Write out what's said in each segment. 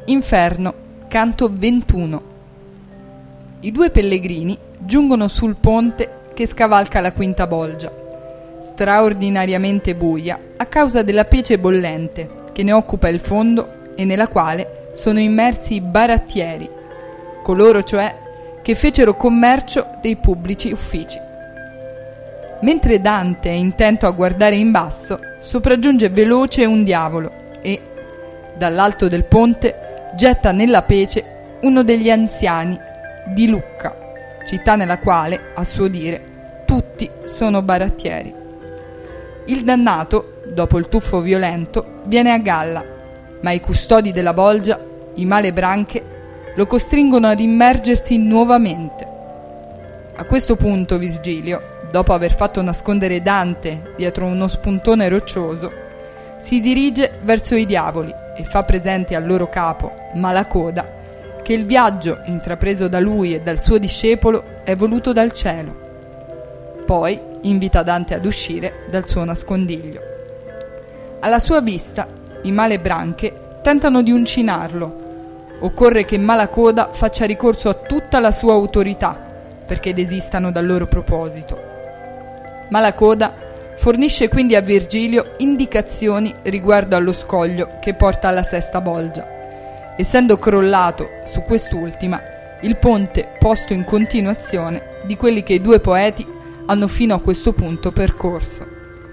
Inferno, canto 21. I due pellegrini giungono sul ponte che scavalca la quinta bolgia, straordinariamente buia a causa della pece bollente che ne occupa il fondo e nella quale sono immersi i barattieri, coloro cioè che fecero commercio dei pubblici uffici. Mentre Dante è intento a guardare in basso, sopraggiunge veloce un diavolo e, dall'alto del ponte, getta nella pece uno degli anziani di Lucca, città nella quale, a suo dire, tutti sono barattieri. Il dannato, dopo il tuffo violento, viene a galla, ma i custodi della bolgia, i malebranche, lo costringono ad immergersi nuovamente. A questo punto Virgilio, dopo aver fatto nascondere Dante dietro uno spuntone roccioso, si dirige verso i diavoli e fa presente al loro capo, Malacoda, che il viaggio intrapreso da lui e dal suo discepolo è voluto dal cielo. Poi invita Dante ad uscire dal suo nascondiglio. Alla sua vista, i malebranche tentano di uncinarlo. Occorre che Malacoda faccia ricorso a tutta la sua autorità perché desistano dal loro proposito. Malacoda fornisce quindi a Virgilio indicazioni riguardo allo scoglio che porta alla sesta bolgia, essendo crollato su quest'ultima il ponte posto in continuazione di quelli che i due poeti hanno fino a questo punto percorso.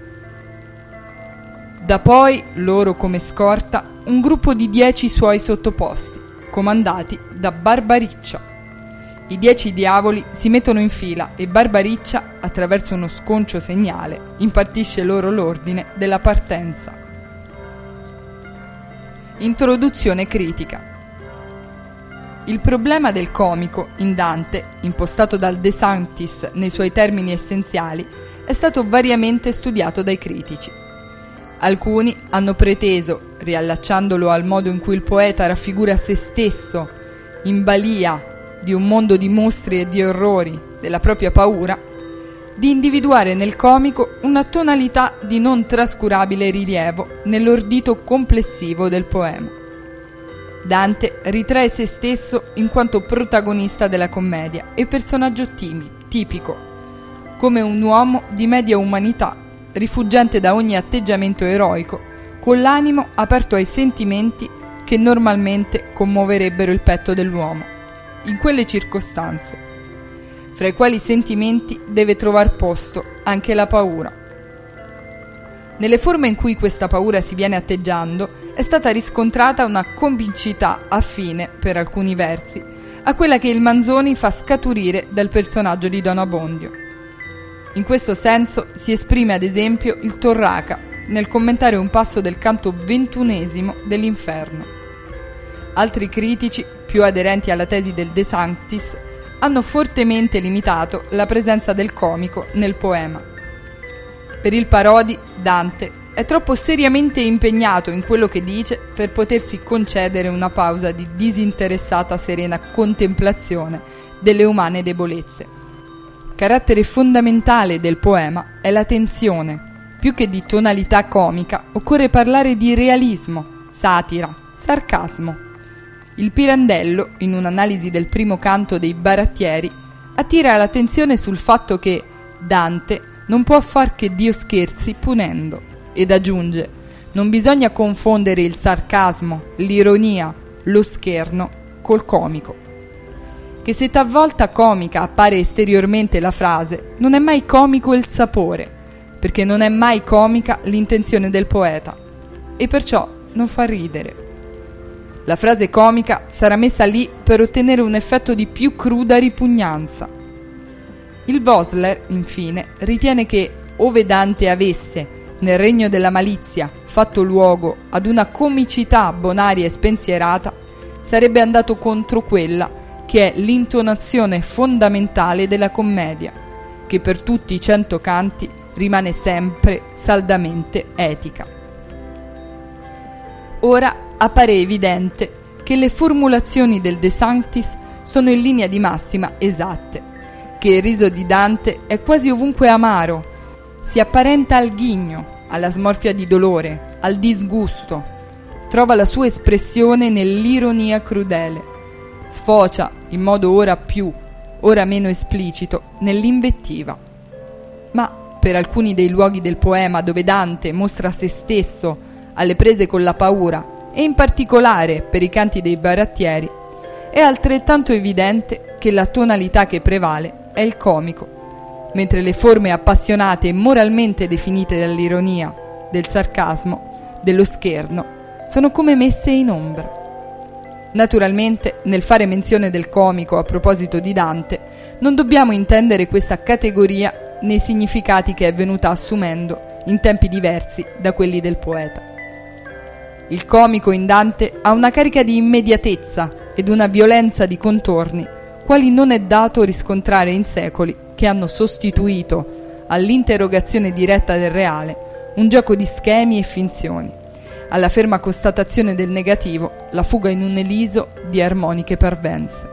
Da poi loro come scorta un gruppo di 10 suoi sottoposti, comandati da Barbariccia. I 10 diavoli si mettono in fila e Barbariccia, attraverso uno sconcio segnale, impartisce loro l'ordine della partenza. Introduzione critica. Il problema del comico in Dante, impostato dal De Sanctis nei suoi termini essenziali, è stato variamente studiato dai critici. Alcuni hanno preteso, riallacciandolo al modo in cui il poeta raffigura se stesso, in balia di un mondo di mostri e di orrori, della propria paura, di individuare nel comico una tonalità di non trascurabile rilievo nell'ordito complessivo del poema. Dante ritrae se stesso in quanto protagonista della commedia e personaggio tipico, come un uomo di media umanità, rifuggente da ogni atteggiamento eroico, con l'animo aperto ai sentimenti che normalmente commuoverebbero il petto dell'uomo, in quelle circostanze, fra i quali sentimenti deve trovar posto anche la paura. Nelle forme in cui questa paura si viene atteggiando è stata riscontrata una comicità affine, per alcuni versi, a quella che il Manzoni fa scaturire dal personaggio di Don Abbondio. In questo senso si esprime ad esempio il Torraca nel commentare un passo del canto 21 dell'Inferno. Altri critici, più aderenti alla tesi del De Sanctis, hanno fortemente limitato la presenza del comico nel poema. Per il Parodi, Dante è troppo seriamente impegnato in quello che dice per potersi concedere una pausa di disinteressata serena contemplazione delle umane debolezze. Carattere fondamentale del poema è la tensione. Più che di tonalità comica, occorre parlare di realismo, satira, sarcasmo. Il Pirandello, in un'analisi del primo canto dei Barattieri, attira l'attenzione sul fatto che Dante non può far che Dio scherzi punendo, ed aggiunge: non bisogna confondere il sarcasmo, l'ironia, lo scherno col comico. Che se talvolta comica appare esteriormente la frase, non è mai comico il sapore, perché non è mai comica l'intenzione del poeta, e perciò non fa ridere. La frase comica sarà messa lì per ottenere un effetto di più cruda ripugnanza. Il Vosler, infine, ritiene che, ove Dante avesse, nel regno della malizia, fatto luogo ad una comicità bonaria e spensierata, sarebbe andato contro quella che è l'intonazione fondamentale della commedia, che per tutti i 100 canti rimane sempre saldamente etica. Ora appare evidente che le formulazioni del De Sanctis sono in linea di massima esatte, che il riso di Dante è quasi ovunque amaro, si apparenta al ghigno, alla smorfia di dolore, al disgusto, trova la sua espressione nell'ironia crudele, sfocia in modo ora più, ora meno esplicito, nell'invettiva. Ma per alcuni dei luoghi del poema dove Dante mostra se stesso alle prese con la paura, e in particolare per i canti dei barattieri, è altrettanto evidente che la tonalità che prevale è il comico, mentre le forme appassionate e moralmente definite dall'ironia, del sarcasmo, dello scherno, sono come messe in ombra. Naturalmente, nel fare menzione del comico a proposito di Dante, non dobbiamo intendere questa categoria nei significati che è venuta assumendo in tempi diversi da quelli del poeta. Il comico in Dante ha una carica di immediatezza ed una violenza di contorni, quali non è dato riscontrare in secoli che hanno sostituito all'interrogazione diretta del reale un gioco di schemi e finzioni, alla ferma constatazione del negativo la fuga in un eliso di armoniche parvenze.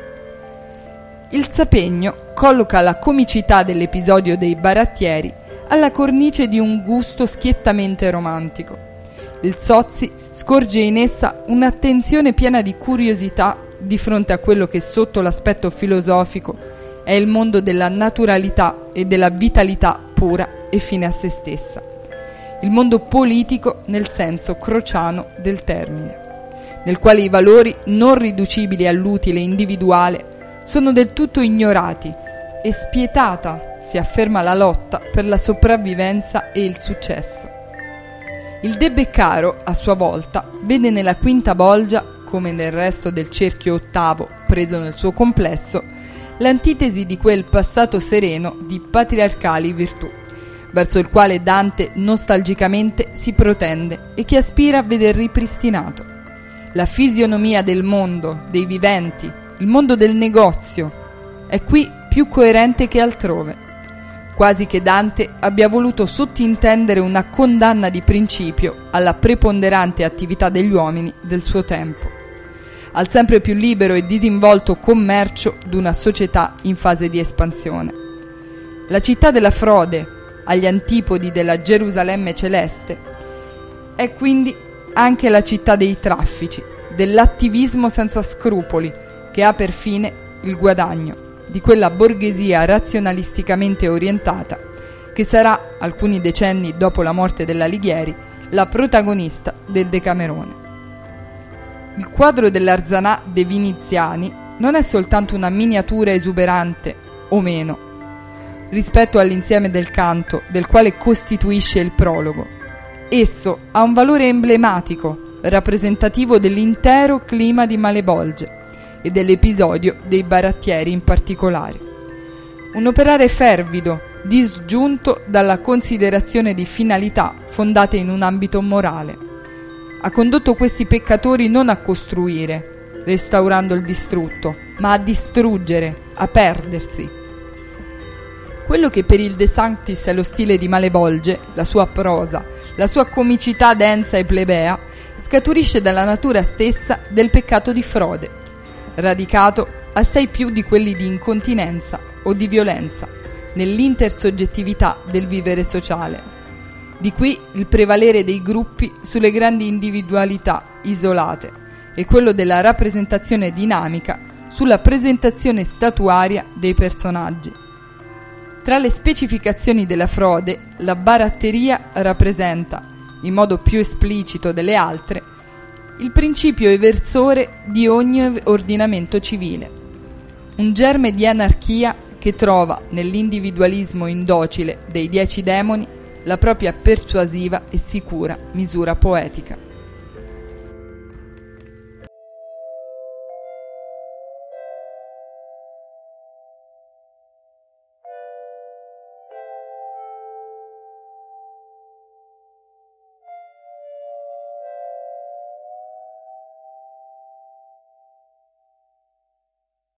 Il Sapegno colloca la comicità dell'episodio dei barattieri alla cornice di un gusto schiettamente romantico. Il Sozzi scorge in essa un'attenzione piena di curiosità di fronte a quello che sotto l'aspetto filosofico è il mondo della naturalità e della vitalità pura e fine a se stessa. Il mondo politico nel senso crociano del termine, nel quale i valori non riducibili all'utile individuale sono del tutto ignorati e spietata si afferma la lotta per la sopravvivenza e il successo. Il De Beccaro, a sua volta, vede nella quinta bolgia, come nel resto del cerchio ottavo preso nel suo complesso, l'antitesi di quel passato sereno di patriarcali virtù, verso il quale Dante nostalgicamente si protende e che aspira a veder ripristinato. La fisionomia del mondo, dei viventi, il mondo del negozio, è qui più coerente che altrove, quasi che Dante abbia voluto sottintendere una condanna di principio alla preponderante attività degli uomini del suo tempo, al sempre più libero e disinvolto commercio d'una società in fase di espansione. La città della frode, agli antipodi della Gerusalemme celeste, è quindi anche la città dei traffici, dell'attivismo senza scrupoli, che ha per fine il guadagno, di quella borghesia razionalisticamente orientata che sarà, alcuni decenni dopo la morte dell'Alighieri, la protagonista del Decamerone. Il quadro dell'Arzanà dei Viniziani non è soltanto una miniatura esuberante, o meno, rispetto all'insieme del canto del quale costituisce il prologo. Esso ha un valore emblematico, rappresentativo dell'intero clima di Malebolge e dell'episodio dei barattieri in particolare. Un operare fervido, disgiunto dalla considerazione di finalità fondate in un ambito morale. Ha condotto questi peccatori non a costruire, restaurando il distrutto, ma a distruggere, a perdersi. Quello che per il De Sanctis è lo stile di Malebolge, la sua prosa, la sua comicità densa e plebea, scaturisce dalla natura stessa del peccato di frode, radicato assai più di quelli di incontinenza o di violenza, nell'intersoggettività del vivere sociale. Di qui il prevalere dei gruppi sulle grandi individualità isolate e quello della rappresentazione dinamica sulla presentazione statuaria dei personaggi. Tra le specificazioni della frode, la baratteria rappresenta, in modo più esplicito delle altre, il principio eversore di ogni ordinamento civile. Un germe di anarchia che trova nell'individualismo indocile dei 10 demoni la propria persuasiva e sicura misura poetica.